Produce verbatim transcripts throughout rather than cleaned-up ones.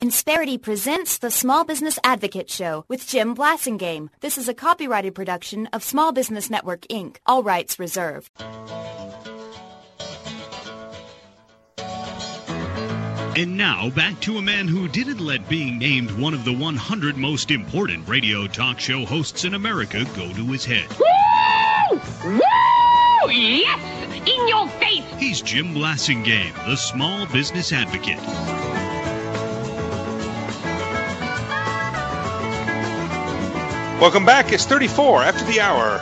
Insperity presents the Small Business Advocate Show with Jim Blasingame. This is a copyrighted production of Small Business Network, Incorporated. All rights reserved. And now, back to a man who didn't let being named one of the one hundred most important radio talk show hosts in America go to his head. Woo! Woo! Yes! In your face! He's Jim Blasingame, the Small Business Advocate. Welcome back. It's thirty-four after the hour.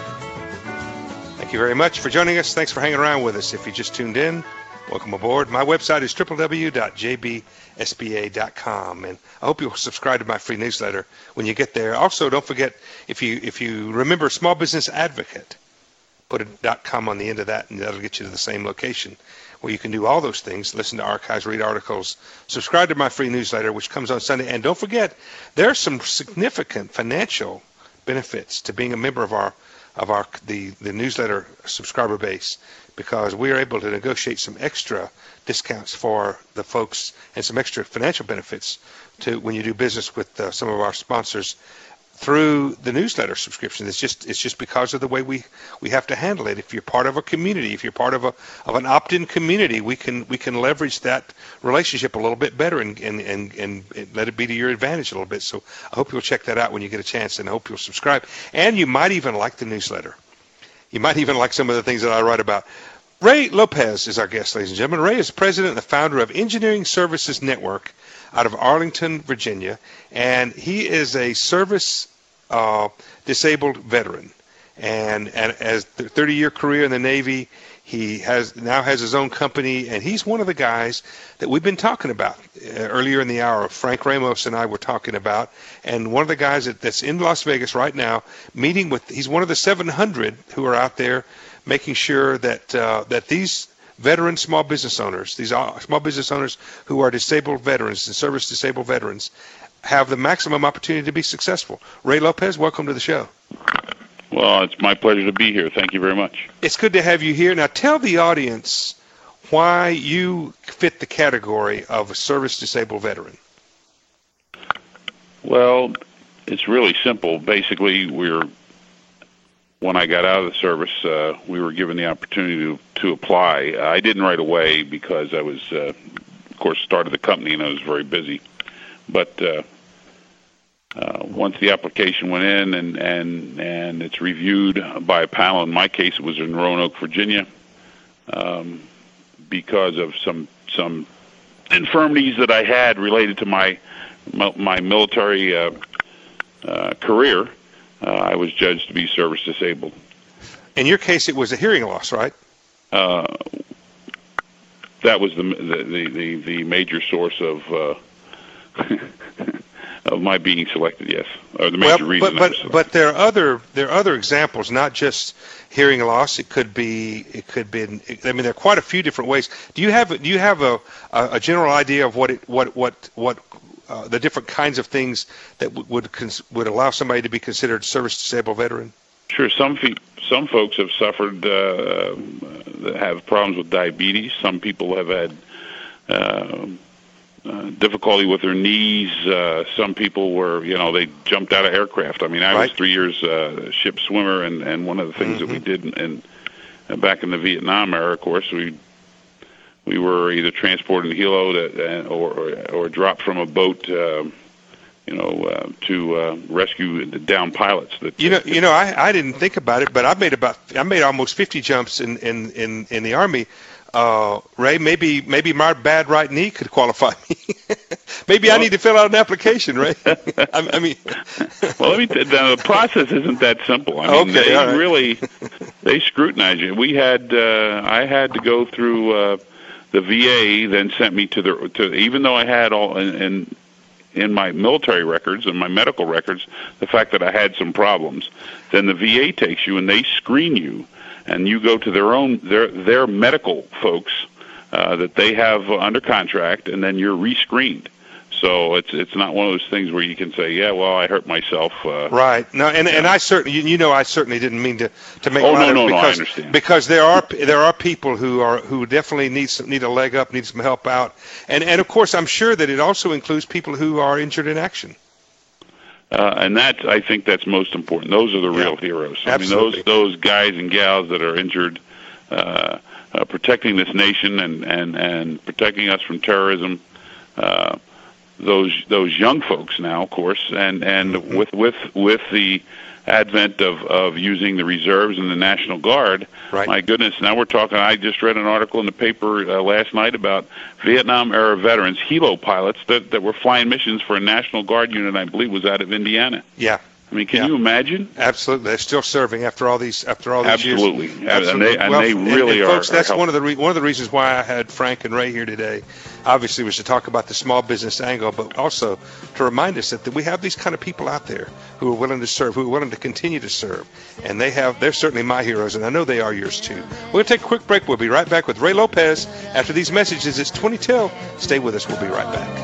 Thank you very much for joining us. Thanks for hanging around with us. If you just tuned in, welcome aboard. My website is w w w dot j b s b a dot com, and I hope you'll subscribe to my free newsletter when you get there. Also, don't forget, if you if you remember Small Business Advocate, put a .com on the end of that, and that'll get you to the same location where you can do all those things, listen to archives, read articles, subscribe to my free newsletter, which comes on Sunday. And don't forget, there are some significant financial benefits to being a member of our of our the, the newsletter subscriber base, because we are able to negotiate some extra discounts for the folks and some extra financial benefits to when you do business with uh, some of our sponsors through the newsletter subscription. It's just it's just because of the way we, we have to handle it. If you're part of a community, if you're part of a of an opt-in community, we can we can leverage that relationship a little bit better and and, and, and let it be to your advantage a little bit. So I hope you'll check that out when you get a chance, and I hope you'll subscribe. And you might even like the newsletter. You might even like some of the things that I write about. Ray Lopez is our guest, ladies and gentlemen. Ray is president and the founder of Engineering Services Network out of Arlington, Virginia, and he is a service uh, disabled veteran. And, and as a thirty-year career in the Navy, he has now has his own company, and he's one of the guys that we've been talking about uh, earlier in the hour. Frank Ramos and I were talking about, and one of the guys that, that's in Las Vegas right now, meeting with. He's one of the seven hundred who are out there, making sure that uh, that these veteran small business owners, these small business owners who are disabled veterans and service disabled veterans, have the maximum opportunity to be successful. Ray Lopez, welcome to the show. Well, it's my pleasure to be here. Thank you very much. It's good to have you here. Now, tell the audience why you fit the category of a service disabled veteran. Well, it's really simple. Basically, we're when I got out of the service, uh, we were given the opportunity to, to apply. I didn't right away because I was, uh, of course, started the company and I was very busy. But uh, uh, once the application went in and, and, and it's reviewed by a panel, in my case it was in Roanoke, Virginia, um, because of some some infirmities that I had related to my my military uh, uh, career. Uh, I was judged to be service disabled. In your case, it was a hearing loss, right? Uh, that was the the, the, the major source of uh, of my being selected. Yes, or the major well, reason. But but, but there are other there are other examples, not just hearing loss. It could be it could be. I mean, there are quite a few different ways. Do you have do you have a a general idea of what it what what what Uh, the different kinds of things that w- would cons- would allow somebody to be considered service disabled veteran? Sure. Some fe- some folks have suffered, uh, have problems with diabetes. Some people have had uh, uh, difficulty with their knees. Uh, some people were, you know, they jumped out of aircraft. I mean, I right. was three years uh, ship swimmer, and, and one of the things mm-hmm. that we did in, in, back in the Vietnam era, of course, we We were either transported in helo to, or, or or dropped from a boat, uh, you know, uh, to uh, rescue the downed pilots. That you know, you know, I, I didn't think about it, but I made about I made almost fifty jumps in in in, in the Army. Uh, Ray, maybe maybe my bad right knee could qualify me. Maybe well, I need to fill out an application, Ray. I, I mean, well, let me. T- the process isn't that simple. I mean, okay, they right. really they scrutinize you. We had uh, I had to go through. Uh, The V A then sent me to the to even though I had all in, in in my military records and my medical records the fact that I had some problems. Then the V A takes you and they screen you, and you go to their own their their medical folks uh, that they have under contract, and then you're rescreened. So it's it's not one of those things where you can say, yeah, well, I hurt myself. Uh, right. No, and, yeah. and I certainly, you know, I certainly didn't mean to, to make oh, light no, of it no, because, no, I understand. because there are there are people who are who definitely need some, need a leg up, need some help out, and and of course I'm sure that it also includes people who are injured in action. Uh, and that I think that's most important. Those are the Yeah. real heroes. Absolutely. I mean, those those guys and gals that are injured, uh, uh, protecting this nation and, and, and protecting us from terrorism. Uh, those those young folks now, of course, and and Mm-hmm. with with with the advent of, of using the reserves and the National Guard, Right. my goodness, now we're talking. I just read an article in the paper uh, last night about Vietnam-era veterans, helo pilots that, that were flying missions for a National Guard unit, I believe was out of Indiana. Yeah. I mean, can Yeah. you imagine? Absolutely, they're still serving after all these after all these Absolutely. years. And they- and well, they really and, are- folks, that's are one of the re- one of the reasons why I had Frank and Ray here today. Obviously, was to talk about the small business angle, but also to remind us that, that we have these kind of people out there who are willing to serve, who are willing to continue to serve, and they have they're certainly my heroes, and I know they are yours too. We're gonna take a quick break. We'll be right back with Ray Lopez after these messages. It's twenty till. Stay with us. We'll be right back.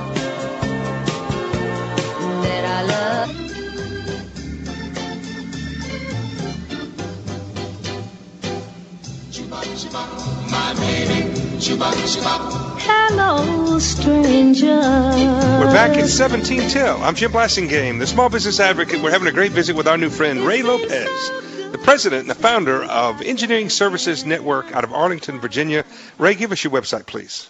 Hello, stranger. We're back at seventeen till. I'm Jim Blassingame, the small business advocate. We're having a great visit with our new friend, Ray Lopez, the president and the founder of Engineering Services Network out of Arlington, Virginia. Ray, give us your website, please.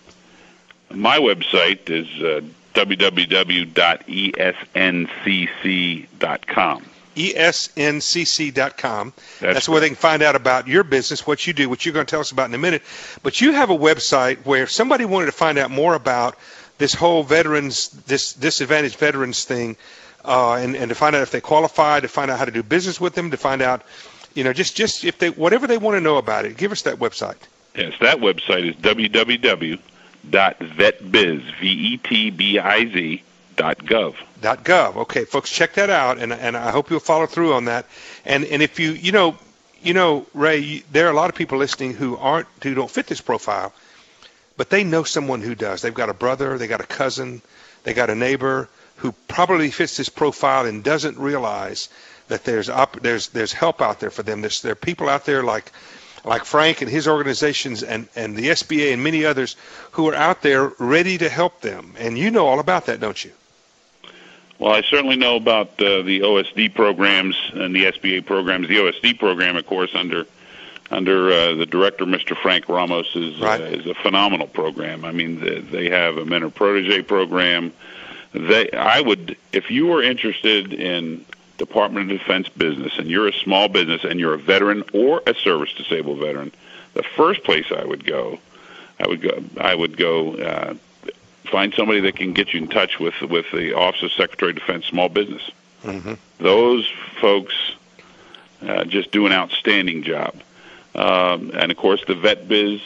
My website is uh, w w w dot e s n c c dot com. E S N C C dot com. That's, That's where they can find out about your business, what you do, what you're going to tell us about in a minute. But you have a website where if somebody wanted to find out more about this whole veterans, this disadvantaged veterans thing, uh, and, and to find out if they qualify, to find out how to do business with them, to find out, you know, just, just if they, whatever they want to know about it, give us that website. Yes, that website is w w w dot vet biz, V E T B I Z, dot gov. Dot gov. Okay, folks, check that out, and and I hope you'll follow through on that. And and if you you know you know Ray, you, there are a lot of people listening who aren't who don't fit this profile, but they know someone who does. They've got a brother, they got a cousin, they got a neighbor who probably fits this profile and doesn't realize that there's op- there's there's help out there for them. There's there are people out there like like Frank and his organizations and and the S B A and many others who are out there ready to help them. And you know all about that, don't you? Well, I certainly know about uh, the O S D programs and the S B A programs. The O S D program, of course, under under uh, the director, Mister Frank Ramos, is Right. uh, is a phenomenal program. I mean, they, they have a mentor protege program. They, I would, if you were interested in Department of Defense business and you're a small business and you're a veteran or a service disabled veteran, the first place I would go, I would go, I would go. Uh, Find somebody that can get you in touch with with the Office of Secretary of Defense Small Business. Mm-hmm. Those folks uh, just do an outstanding job. Um, and, of course, the vetbiz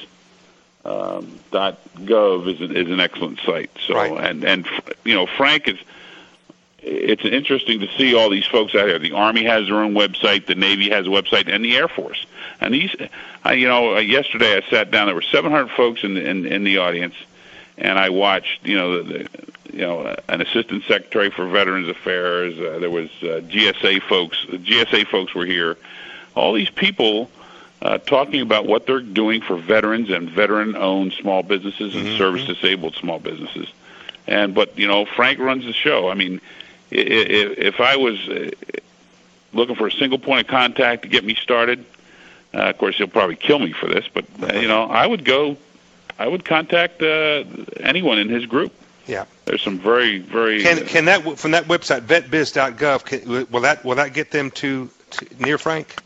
um, dot gov is an, is an excellent site. So, Right. and, and, you know, Frank is, it's interesting to see all these folks out here. The Army has their own website, the Navy has a website, and the Air Force. And these, I, you know, yesterday I sat down, there were seven hundred folks in the, in, in the audience, and I watched, you know, the, the, you know, an assistant secretary for Veterans Affairs. Uh, there was uh, G S A folks. G S A folks were here. All these people uh, talking about what they're doing for veterans and veteran-owned small businesses and Mm-hmm. service-disabled small businesses. And but you know, Frank runs the show. I mean, if, if I was looking for a single point of contact to get me started, uh, of course he'll probably kill me for this, but uh, you know, I would go. I would contact uh, anyone in his group. Yeah. There's some very, very. Can can that from that website vetbiz dot gov can, will that will that get them to, to near Frank?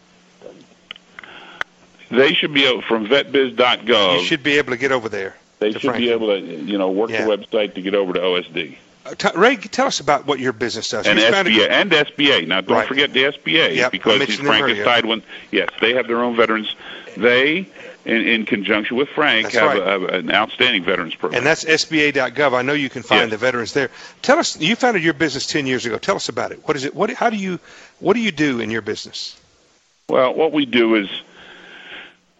They should be able, from vetbiz dot gov. You should be able to get over there. They to should Frank. be able to, you know, work Yeah. the website to get over to O S D Uh, t- Ray, tell us about what your business does. and You S founded- B A and S B A. Now, don't Right. forget the S B A Yep, I because mentioned them Frank earlier. is tied one. Yes, they have their own veterans. They, in, in conjunction with Frank, That's have right. a, a, an outstanding veterans program. And that's S B A dot gov. I know you can find Yes. the veterans there. Tell us, you founded your business ten years ago. Tell us about it. What is it? What? How do you? What do you do in your business? Well, what we do is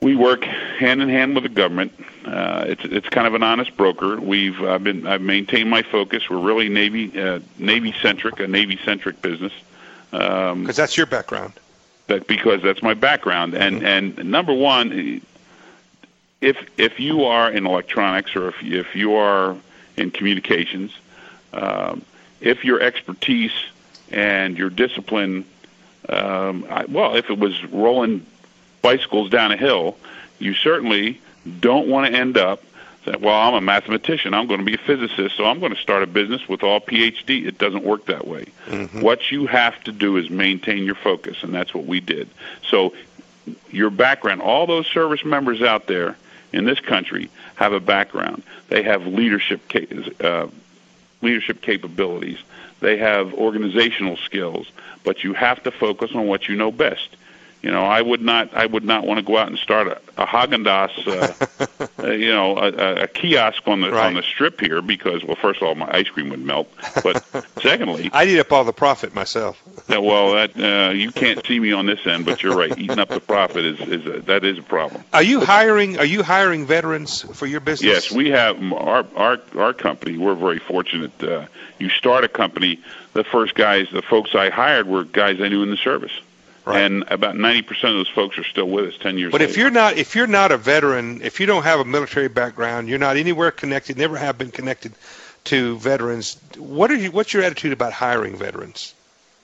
We work hand in hand with the government. Uh, it's it's kind of an honest broker. We've I've been I've maintained my focus. We're really Navy uh, Navy centric, a Navy centric business. Because um, that's your background. That because that's my background. And mm-hmm. and number one, if if you are in electronics or if if you are in communications, um, if your expertise and your discipline, um, I, well, if it was rolling bicycles down a hill, you certainly don't want to end up saying, well, I'm a mathematician, I'm going to be a physicist, so I'm going to start a business with all P H D. It doesn't work that way. Mm-hmm. What you have to do is maintain your focus, and that's what we did. So your background, all those service members out there in this country have a background. They have leadership uh, leadership capabilities. They have organizational skills, but you have to focus on what you know best. You know, I would not. I would not want to go out and start a, a Haagen-Dazs, uh, uh, you know, a, a kiosk on the right. on the strip here because, well, first of all, my ice cream would melt. But secondly, I'd eat up all the profit myself. that, well, that uh, you can't see me on this end, but you're right. Eating up the profit is, is a, that is a problem. Are you hiring? Are you hiring veterans for your business? Yes, we have our our our company. We're very fortunate. Uh, you start a company. The first guys, the folks I hired, were guys I knew in the service. Right. And about ninety percent of those folks are still with us ten years but later. But if you're not if you're not a veteran, if you don't have a military background, you're not anywhere connected, never have been connected to veterans, what are you what's your attitude about hiring veterans?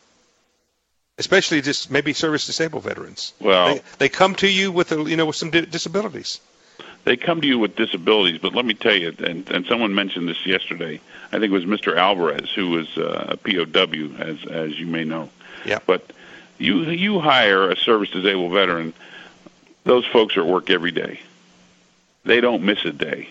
Especially just maybe service disabled veterans. Well, they, they come to you with a, you know with some di- disabilities. They come to you with disabilities, but let me tell you, and, and someone mentioned this yesterday. I think it was Mister Alvarez, who was uh, a P O W, as as you may know. Yeah. But You you hire a service-disabled veteran, those folks are at work every day. They don't miss a day.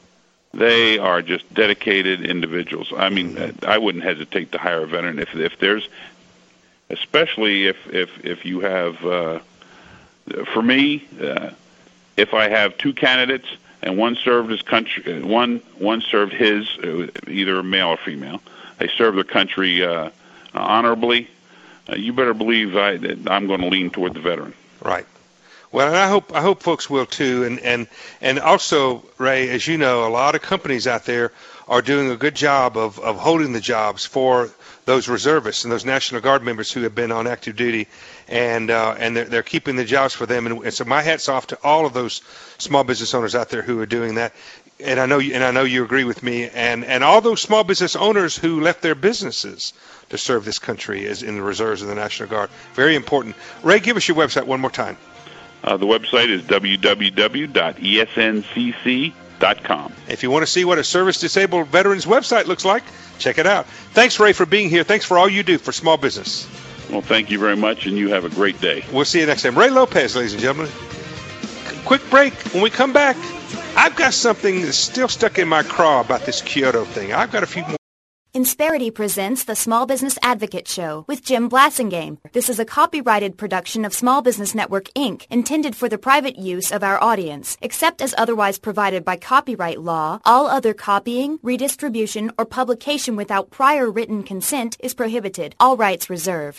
They are just dedicated individuals. I mean, mm-hmm. I wouldn't hesitate to hire a veteran if if there's, especially if if if you have, uh, for me, uh, if I have two candidates and one served his country, one one served his, either male or female, they serve their country uh, honorably. Uh, you better believe I, that I'm going to lean toward the veteran. Right. Well, and I hope I hope folks will too. And, and and also, Ray, as you know, a lot of companies out there are doing a good job of, of holding the jobs for those reservists and those National Guard members who have been on active duty, and uh, and they're, they're keeping the jobs for them. And, and so my hat's off to all of those small business owners out there who are doing that. And I know you, and I know you agree with me. And, and all those small business owners who left their businesses to serve this country as in the reserves of the National Guard. Very important. Ray, give us your website one more time. Uh, the website is w w w dot e s n c c dot com. If you want to see what a service-disabled veteran's website looks like, check it out. Thanks, Ray, for being here. Thanks for all you do for small business. Well, thank you very much, and you have a great day. We'll see you next time. Ray Lopez, ladies and gentlemen. Quick break. When we come back, I've got something that's still stuck in my craw about this Kyoto thing. I've got a few more. Insperity presents the Small Business Advocate Show with Jim Blassingame. This is a copyrighted production of Small Business Network, Incorporated, intended for the private use of our audience. Except as otherwise provided by copyright law, all other copying, redistribution, or publication without prior written consent is prohibited. All rights reserved.